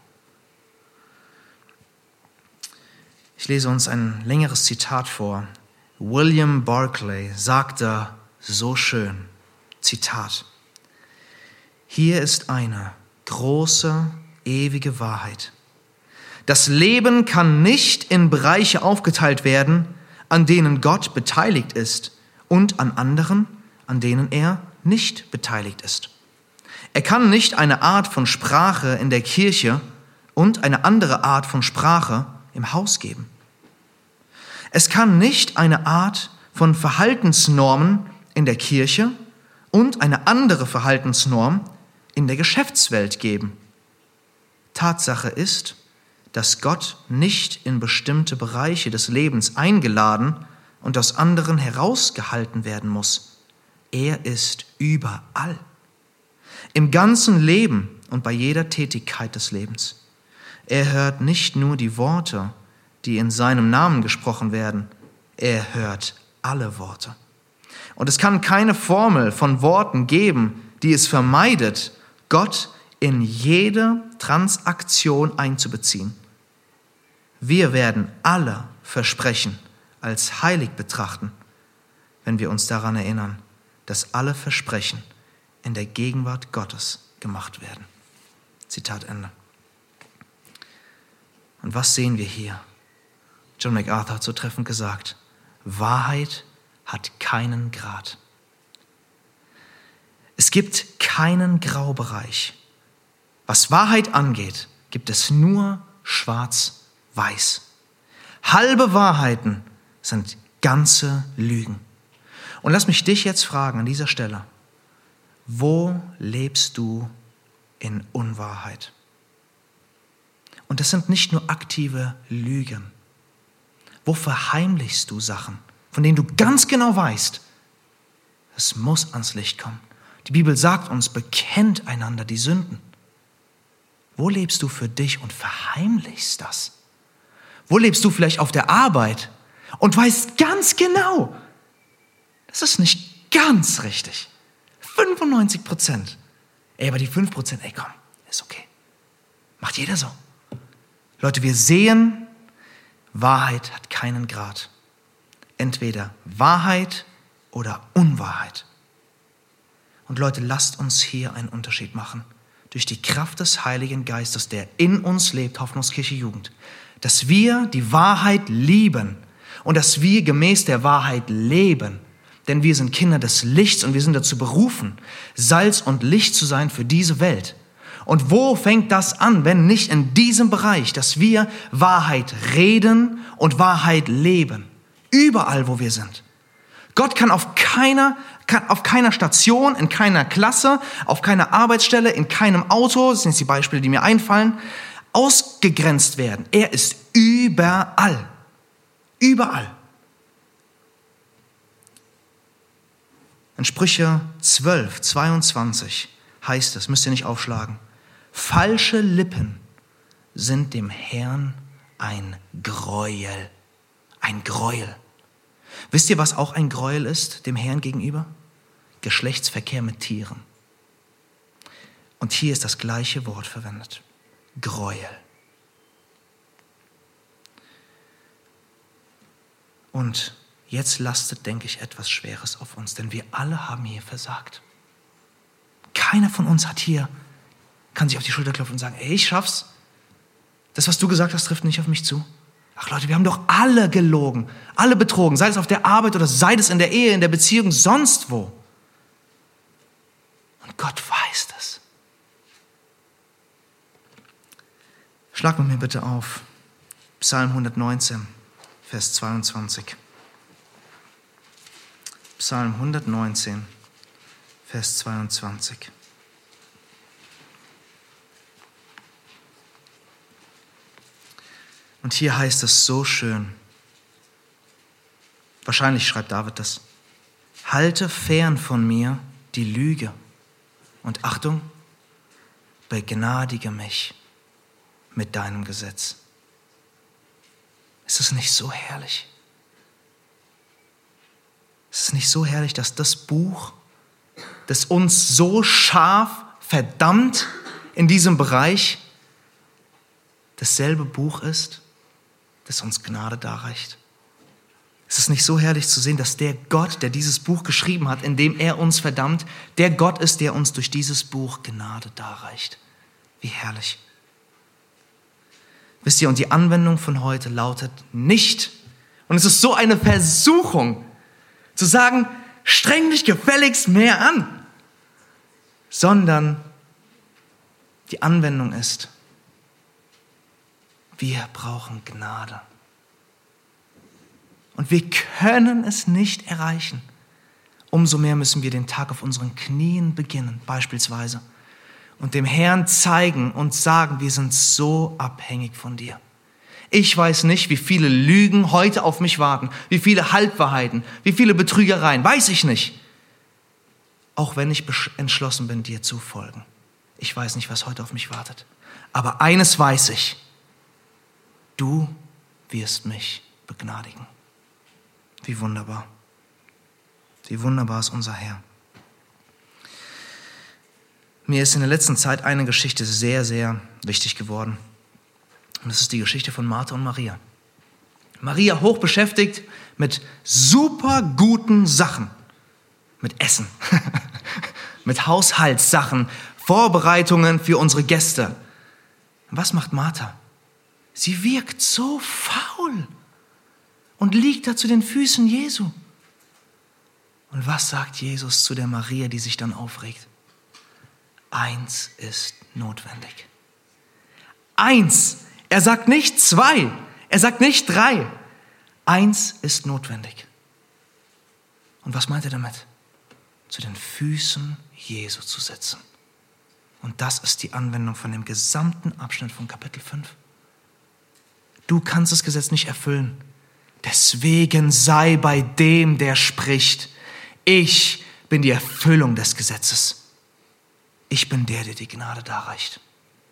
Ich lese uns ein längeres Zitat vor. William Barclay sagte so schön, Zitat, hier ist eine große, ewige Wahrheit. Das Leben kann nicht in Bereiche aufgeteilt werden, an denen Gott beteiligt ist und an anderen, an denen er nicht beteiligt ist. Er kann nicht eine Art von Sprache in der Kirche und eine andere Art von Sprache im Haus geben. Es kann nicht eine Art von Verhaltensnormen in der Kirche und eine andere Verhaltensnorm in der Geschäftswelt geben. Tatsache ist, dass Gott nicht in bestimmte Bereiche des Lebens eingeladen und aus anderen herausgehalten werden muss. Er ist überall. Im ganzen Leben und bei jeder Tätigkeit des Lebens. Er hört nicht nur die Worte, die in seinem Namen gesprochen werden. Er hört alle Worte. Und es kann keine Formel von Worten geben, die es vermeidet, Gott in jede Transaktion einzubeziehen. Wir werden alle Versprechen als heilig betrachten, wenn wir uns daran erinnern, dass alle Versprechen in der Gegenwart Gottes gemacht werden. Zitat Ende. Und was sehen wir hier? John MacArthur hat so treffend gesagt, Wahrheit hat keinen Grat. Es gibt keinen Graubereich. Was Wahrheit angeht, gibt es nur schwarz-weiß. Halbe Wahrheiten sind ganze Lügen. Und lass mich dich jetzt fragen an dieser Stelle, wo lebst du in Unwahrheit? Und das sind nicht nur aktive Lügen. Wo verheimlichst du Sachen, von denen du ganz genau weißt, es muss ans Licht kommen? Die Bibel sagt uns, bekennt einander die Sünden. Wo lebst du für dich und verheimlichst das? Wo lebst du vielleicht auf der Arbeit und weißt ganz genau, das ist nicht ganz richtig. 95%. Aber die 5%, komm, ist okay. Macht jeder so. Leute, wir sehen, Wahrheit hat keinen Grat. Entweder Wahrheit oder Unwahrheit. Und Leute, lasst uns hier einen Unterschied machen. Durch die Kraft des Heiligen Geistes, der in uns lebt, Hoffnungskirche Jugend. Dass wir die Wahrheit lieben und dass wir gemäß der Wahrheit leben. Denn wir sind Kinder des Lichts und wir sind dazu berufen, Salz und Licht zu sein für diese Welt. Und wo fängt das an, wenn nicht in diesem Bereich, dass wir Wahrheit reden und Wahrheit leben? Überall, wo wir sind. Gott kann auf keiner Station, in keiner Klasse, auf keiner Arbeitsstelle, in keinem Auto, das sind jetzt die Beispiele, die mir einfallen, ausgegrenzt werden. Er ist überall. Überall. In Sprüche 12, 22 heißt es, müsst ihr nicht aufschlagen, falsche Lippen sind dem Herrn ein Gräuel. Ein Gräuel. Wisst ihr, was auch ein Gräuel ist, dem Herrn gegenüber? Geschlechtsverkehr mit Tieren. Und hier ist das gleiche Wort verwendet. Gräuel. Und jetzt lastet, denke ich, etwas Schweres auf uns, denn wir alle haben hier versagt. Keiner von uns kann sich auf die Schulter klopfen und sagen, ey, ich schaff's. Das, was du gesagt hast, trifft nicht auf mich zu. Ach Leute, wir haben doch alle gelogen, alle betrogen, sei es auf der Arbeit oder sei es in der Ehe, in der Beziehung, sonst wo. Und Gott weiß das. Schlag mit mir bitte auf Psalm 119, Vers 22. Psalm 119, Vers 22. Und hier heißt es so schön, wahrscheinlich schreibt David das, halte fern von mir die Lüge und Achtung, begnadige mich mit deinem Gesetz. Ist es nicht so herrlich? Ist es nicht so herrlich, dass das Buch, das uns so scharf verdammt in diesem Bereich, dasselbe Buch ist, das uns Gnade darreicht? Es ist nicht so herrlich zu sehen, dass der Gott, der dieses Buch geschrieben hat, in dem er uns verdammt, der Gott ist, der uns durch dieses Buch Gnade darreicht. Wie herrlich. Wisst ihr, und die Anwendung von heute lautet nicht, und es ist so eine Versuchung, zu sagen, streng dich gefälligst mehr an, sondern die Anwendung ist, wir brauchen Gnade. Und wir können es nicht erreichen. Umso mehr müssen wir den Tag auf unseren Knien beginnen, beispielsweise, und dem Herrn zeigen und sagen, wir sind so abhängig von dir. Ich weiß nicht, wie viele Lügen heute auf mich warten, wie viele Halbwahrheiten, wie viele Betrügereien, weiß ich nicht. Auch wenn ich entschlossen bin, dir zu folgen. Ich weiß nicht, was heute auf mich wartet. Aber eines weiß ich, du wirst mich begnadigen. Wie wunderbar. Wie wunderbar ist unser Herr. Mir ist in der letzten Zeit eine Geschichte sehr, sehr wichtig geworden. Und das ist die Geschichte von Martha und Maria. Maria hoch beschäftigt mit super guten Sachen. Mit Essen, mit Haushaltssachen, Vorbereitungen für unsere Gäste. Und was macht Martha? Sie wirkt so faul und liegt da zu den Füßen Jesu. Und was sagt Jesus zu der Maria, die sich dann aufregt? Eins ist notwendig. Eins. Er sagt nicht 2. Er sagt nicht 3. Eins ist notwendig. Und was meint er damit? Zu den Füßen Jesu zu sitzen. Und das ist die Anwendung von dem gesamten Abschnitt von Kapitel 5. Du kannst das Gesetz nicht erfüllen. Deswegen sei bei dem, der spricht. Ich bin die Erfüllung des Gesetzes. Ich bin der, der die Gnade darreicht.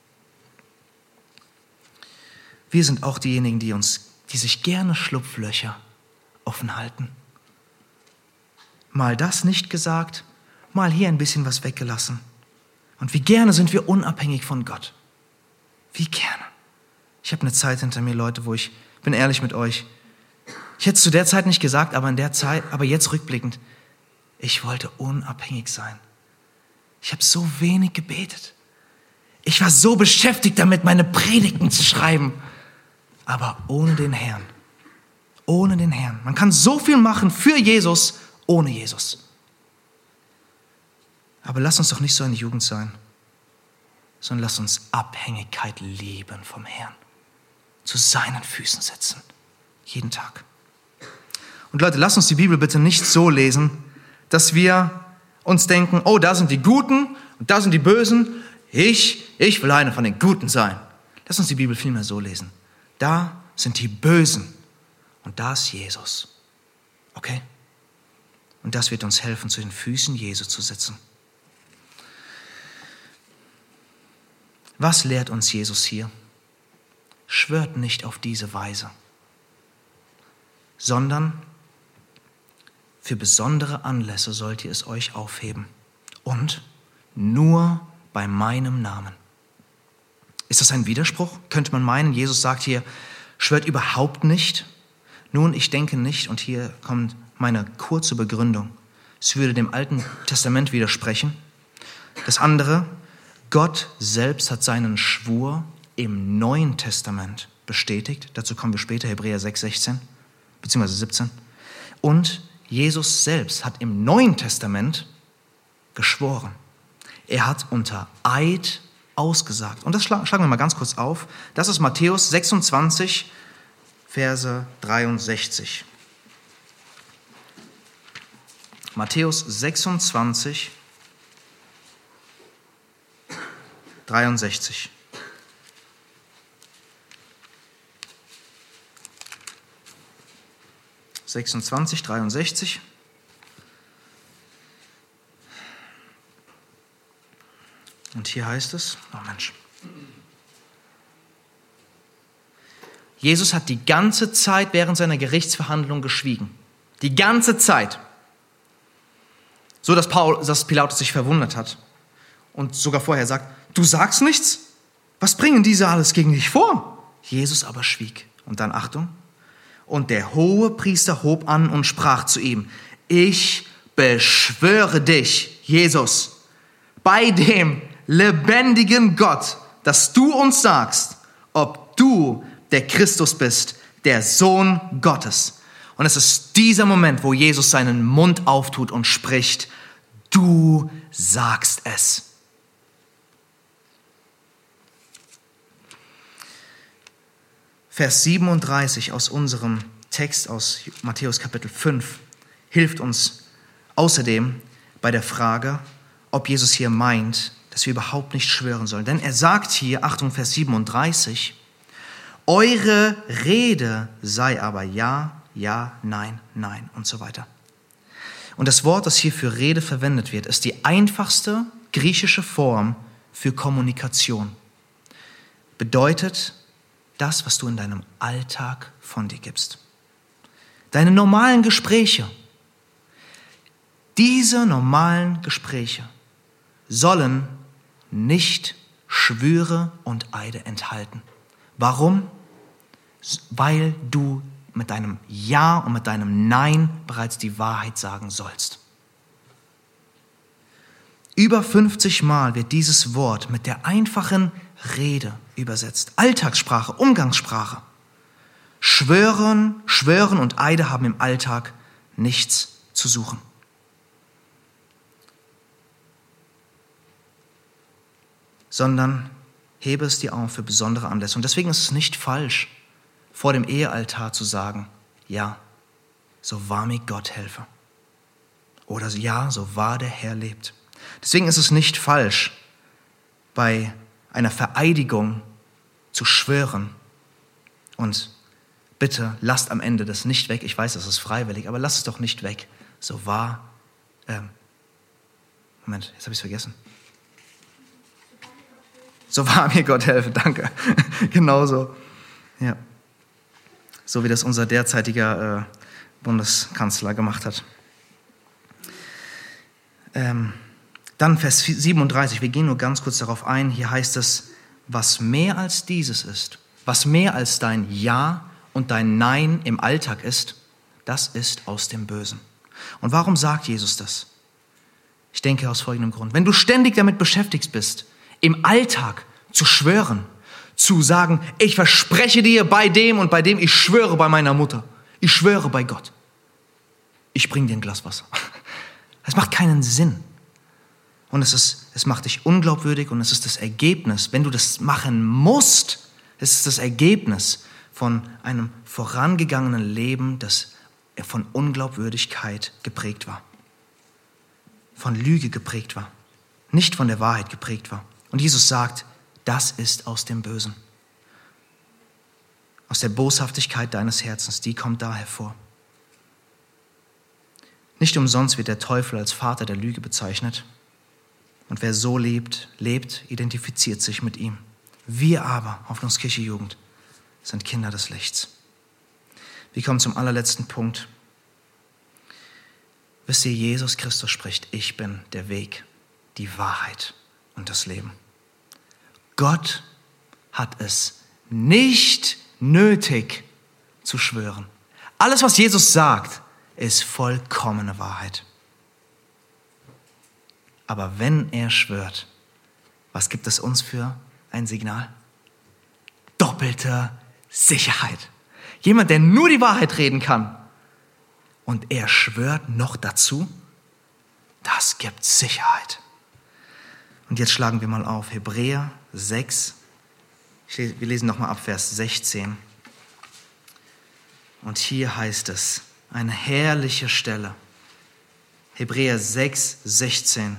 Wir sind auch diejenigen, die sich gerne Schlupflöcher offen halten. Mal das nicht gesagt, mal hier ein bisschen was weggelassen. Und wie gerne sind wir unabhängig von Gott. Wie gerne. Ich habe eine Zeit hinter mir, Leute, wo ich bin ehrlich mit euch. Ich hätte es zu der Zeit nicht gesagt, aber jetzt rückblickend, ich wollte unabhängig sein. Ich habe so wenig gebetet. Ich war so beschäftigt damit, meine Predigten zu schreiben. Aber ohne den Herrn. Ohne den Herrn. Man kann so viel machen für Jesus, ohne Jesus. Aber lass uns doch nicht so eine Jugend sein, sondern lass uns Abhängigkeit lieben vom Herrn. Zu seinen Füßen sitzen. Jeden Tag. Und Und Leute, lasst uns die Bibel bitte nicht so lesen, dass wir uns denken, oh, da sind die Guten und da sind die Bösen. Ich will einer von den Guten sein. Lasst uns die Bibel vielmehr so lesen. Da sind die Bösen und da ist Jesus. Okay? Und das wird uns helfen, zu den Füßen Jesu zu sitzen. Was lehrt uns Jesus hier? Schwört nicht auf diese Weise, sondern für besondere Anlässe sollt ihr es euch aufheben. Und nur bei meinem Namen. Ist das ein Widerspruch? Könnte man meinen, Jesus sagt hier, schwört überhaupt nicht. Nun, ich denke nicht, und hier kommt meine kurze Begründung. Es würde dem Alten Testament widersprechen. Das andere, Gott selbst hat seinen Schwur im Neuen Testament bestätigt. Dazu kommen wir später, Hebräer 6, 16, beziehungsweise 17. Und Jesus selbst hat im Neuen Testament geschworen. Er hat unter Eid ausgesagt. Und das schlagen wir mal ganz kurz auf. Das ist Matthäus 26, Verse 63. Matthäus 26, 63. Und hier heißt es, oh Mensch, Jesus hat die ganze Zeit während seiner Gerichtsverhandlung geschwiegen. Die ganze Zeit. So, dass Pilatus sich verwundert hat und sogar vorher sagt, du sagst nichts? Was bringen diese alles gegen dich vor? Jesus aber schwieg. Und dann Achtung. Und der Hohepriester hob an und sprach zu ihm, ich beschwöre dich, Jesus, bei dem lebendigen Gott, dass du uns sagst, ob du der Christus bist, der Sohn Gottes. Und es ist dieser Moment, wo Jesus seinen Mund auftut und spricht, du sagst es. Vers 37 aus unserem Text aus Matthäus Kapitel 5 hilft uns außerdem bei der Frage, ob Jesus hier meint, dass wir überhaupt nicht schwören sollen. Denn er sagt hier, Achtung, Vers 37, eure Rede sei aber ja, ja, nein, nein und so weiter. Und das Wort, das hier für Rede verwendet wird, ist die einfachste griechische Form für Kommunikation. Bedeutet das, was du in deinem Alltag von dir gibst. Deine normalen Gespräche. Diese normalen Gespräche sollen nicht Schwüre und Eide enthalten. Warum? Weil du mit deinem Ja und mit deinem Nein bereits die Wahrheit sagen sollst. Über 50 Mal wird dieses Wort mit der einfachen Rede übersetzt. Alltagssprache, Umgangssprache. Schwören und Eide haben im Alltag nichts zu suchen. Sondern hebe es dir auf für besondere Anlässe. Und deswegen ist es nicht falsch, vor dem Ehealtar zu sagen, ja, so wahr mir Gott helfe. Oder ja, so wahr der Herr lebt. Deswegen ist es nicht falsch, bei einer Vereidigung zu schwören. Und bitte lasst am Ende das nicht weg. Ich weiß, das ist freiwillig, aber lasst es doch nicht weg. So wahr, Moment, jetzt habe ich es vergessen. So wahr mir Gott helfe, danke. Genauso. Ja. So wie das unser derzeitiger Bundeskanzler gemacht hat. Dann Vers 37, wir gehen nur ganz kurz darauf ein. Hier heißt es, was mehr als dieses ist, was mehr als dein Ja und dein Nein im Alltag ist, das ist aus dem Bösen. Und warum sagt Jesus das? Ich denke aus folgendem Grund. Wenn du ständig damit beschäftigt bist, im Alltag zu schwören, zu sagen, ich verspreche dir bei dem und bei dem, ich schwöre bei meiner Mutter, ich schwöre bei Gott, ich bringe dir ein Glas Wasser. Das macht keinen Sinn. Und es macht dich unglaubwürdig und es ist das Ergebnis, wenn du das machen musst, es ist das Ergebnis von einem vorangegangenen Leben, das er von Unglaubwürdigkeit geprägt war, von Lüge geprägt war, nicht von der Wahrheit geprägt war. Und Jesus sagt, das ist aus dem Bösen. Aus der Boshaftigkeit deines Herzens, die kommt da hervor. Nicht umsonst wird der Teufel als Vater der Lüge bezeichnet. Und wer so lebt, identifiziert sich mit ihm. Wir aber, Hoffnungskirche Jugend, sind Kinder des Lichts. Wir kommen zum allerletzten Punkt. Wisst ihr, Jesus Christus spricht, ich bin der Weg, die Wahrheit und das Leben. Gott hat es nicht nötig zu schwören. Alles, was Jesus sagt, ist vollkommene Wahrheit. Aber wenn er schwört, was gibt es uns für ein Signal? Doppelte Sicherheit. Jemand, der nur die Wahrheit reden kann und er schwört noch dazu, das gibt Sicherheit. Und jetzt schlagen wir mal auf Hebräer 6. Wir lesen nochmal ab Vers 16. Und hier heißt es, eine herrliche Stelle. Hebräer 6, 16.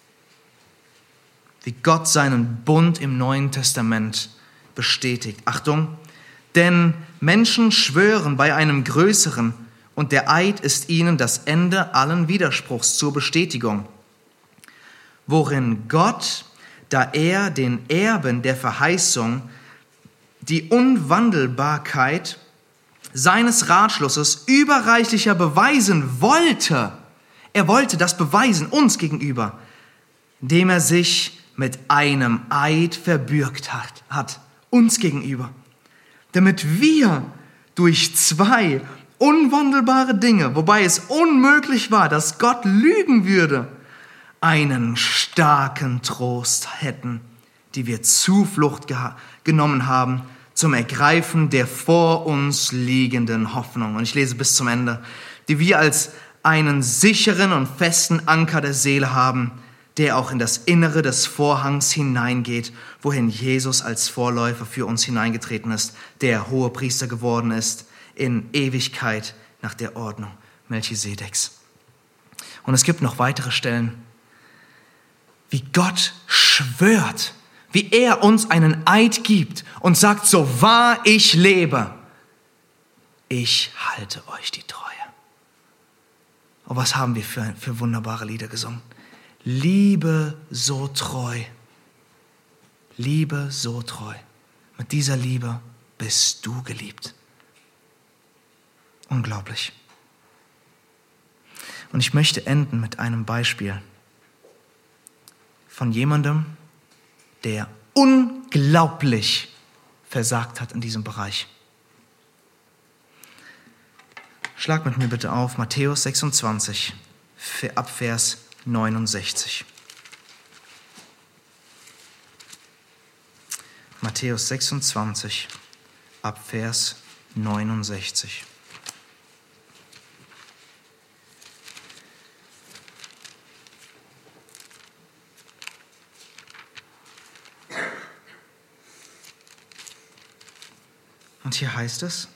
Wie Gott seinen Bund im Neuen Testament bestätigt. Achtung, denn Menschen schwören bei einem Größeren und der Eid ist ihnen das Ende allen Widerspruchs zur Bestätigung. Worin Gott, da er den Erben der Verheißung die Unwandelbarkeit seines Ratschlusses überreichlicher beweisen wollte. Er wollte das beweisen uns gegenüber, indem er sich mit einem Eid verbürgt hat, uns gegenüber. Damit wir durch zwei unwandelbare Dinge, wobei es unmöglich war, dass Gott lügen würde, einen starken Trost hätten, die wir Zuflucht genommen haben zum Ergreifen der vor uns liegenden Hoffnung. Und ich lese bis zum Ende. Die wir als einen sicheren und festen Anker der Seele haben, der auch in das Innere des Vorhangs hineingeht, wohin Jesus als Vorläufer für uns hineingetreten ist, der Hohepriester geworden ist in Ewigkeit nach der Ordnung Melchisedeks. Und es gibt noch weitere Stellen, wie Gott schwört, wie er uns einen Eid gibt und sagt, so wahr ich lebe, ich halte euch die Treue. Oh, was haben wir für wunderbare Lieder gesungen. Liebe so treu. Liebe so treu. Mit dieser Liebe bist du geliebt. Unglaublich. Und ich möchte enden mit einem Beispiel von jemandem, der unglaublich versagt hat in diesem Bereich. Schlag mit mir bitte auf Matthäus 26, ab Vers 69. Matthäus 26, ab Vers 69. Und hier heißt es,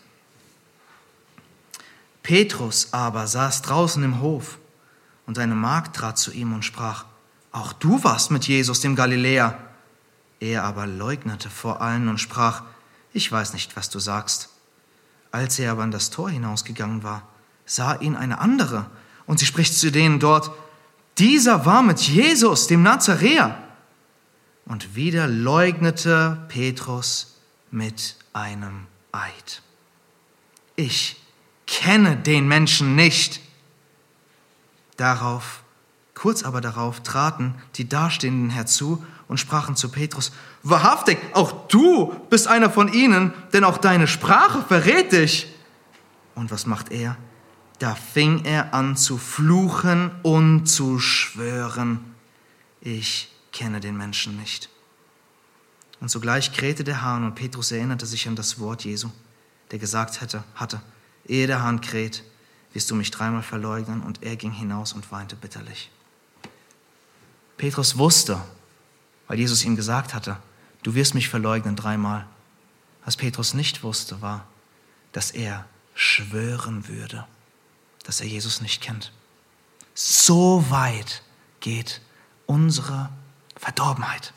Petrus aber saß draußen im Hof und eine Magd trat zu ihm und sprach, auch du warst mit Jesus, dem Galiläer. Er aber leugnete vor allen und sprach, ich weiß nicht, was du sagst. Als er aber an das Tor hinausgegangen war, sah ihn eine andere und sie spricht zu denen dort, dieser war mit Jesus, dem Nazaräer. Und wieder leugnete Petrus mit einem Eid. Ich kenne den Menschen nicht. Kurz aber darauf traten die Dastehenden herzu und sprachen zu Petrus, wahrhaftig, auch du bist einer von ihnen, denn auch deine Sprache verrät dich. Und was macht er? Da fing er an zu fluchen und zu schwören, ich kenne den Menschen nicht. Und sogleich krähte der Hahn und Petrus erinnerte sich an das Wort Jesu, der gesagt hatte, ehe der Hahn kräht, wirst du mich 3-mal verleugnen. Und er ging hinaus und weinte bitterlich. Petrus wusste, weil Jesus ihm gesagt hatte, du wirst mich verleugnen 3-mal. Was Petrus nicht wusste, war, dass er schwören würde. dass er Jesus nicht kennt. So weit geht unsere Verdorbenheit.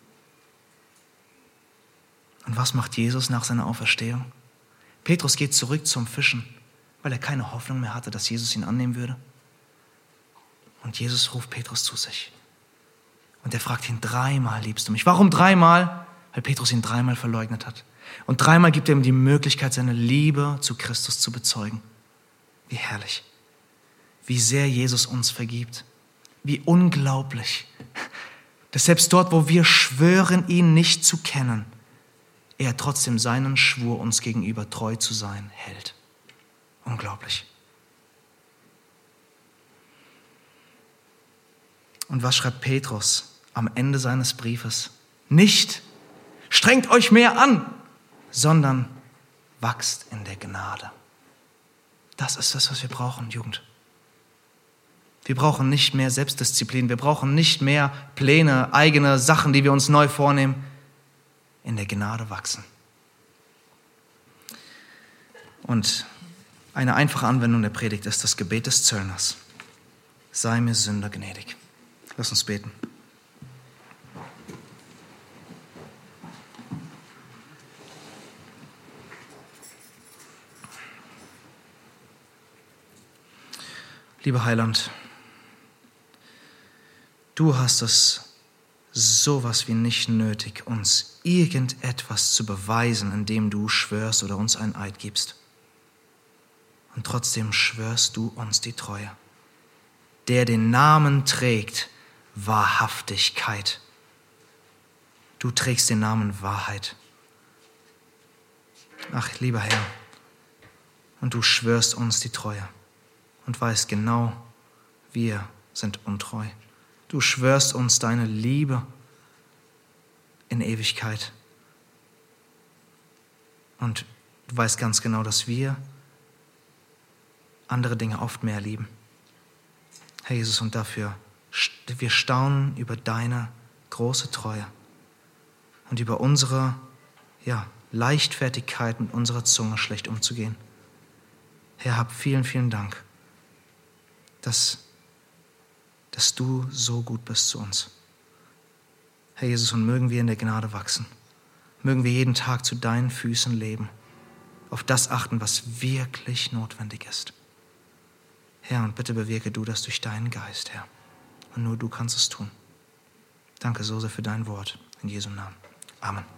Und was macht Jesus nach seiner Auferstehung? Petrus geht zurück zum Fischen, weil er keine Hoffnung mehr hatte, dass Jesus ihn annehmen würde. Und Jesus ruft Petrus zu sich. Und er fragt ihn 3-mal, liebst du mich? Warum 3-mal? Weil Petrus ihn 3-mal verleugnet hat. Und 3-mal gibt er ihm die Möglichkeit, seine Liebe zu Christus zu bezeugen. Wie herrlich. Wie sehr Jesus uns vergibt. Wie unglaublich. Dass selbst dort, wo wir schwören, ihn nicht zu kennen, er trotzdem seinen Schwur, uns gegenüber treu zu sein, hält. Unglaublich. Und was schreibt Petrus am Ende seines Briefes? Nicht, strengt euch mehr an, sondern wachst in der Gnade. Das ist das, was wir brauchen, Jugend. Wir brauchen nicht mehr Selbstdisziplin, wir brauchen nicht mehr Pläne, eigene Sachen, die wir uns neu vornehmen. In der Gnade wachsen. Und eine einfache Anwendung der Predigt ist das Gebet des Zöllners. Sei mir Sünder gnädig. Lass uns beten. Lieber Heiland, du hast es sowas wie nicht nötig, uns irgendetwas zu beweisen, indem du schwörst oder uns einen Eid gibst. Und trotzdem schwörst du uns die Treue. Der den Namen trägt, Wahrhaftigkeit. Du trägst den Namen Wahrheit. Ach, lieber Herr, und du schwörst uns die Treue und weißt genau, wir sind untreu. Du schwörst uns deine Liebe in Ewigkeit. Und du weißt ganz genau, dass wir andere Dinge oft mehr lieben. Herr Jesus, und dafür, wir staunen über deine große Treue und über unsere Leichtfertigkeit, mit unserer Zunge schlecht umzugehen. Herr, hab vielen, vielen Dank, dass du so gut bist zu uns. Herr Jesus, und mögen wir in der Gnade wachsen. Mögen wir jeden Tag zu deinen Füßen leben, auf das achten, was wirklich notwendig ist. Herr, und bitte bewirke du das durch deinen Geist, Herr. Und nur du kannst es tun. Danke so sehr für dein Wort. In Jesu Namen. Amen.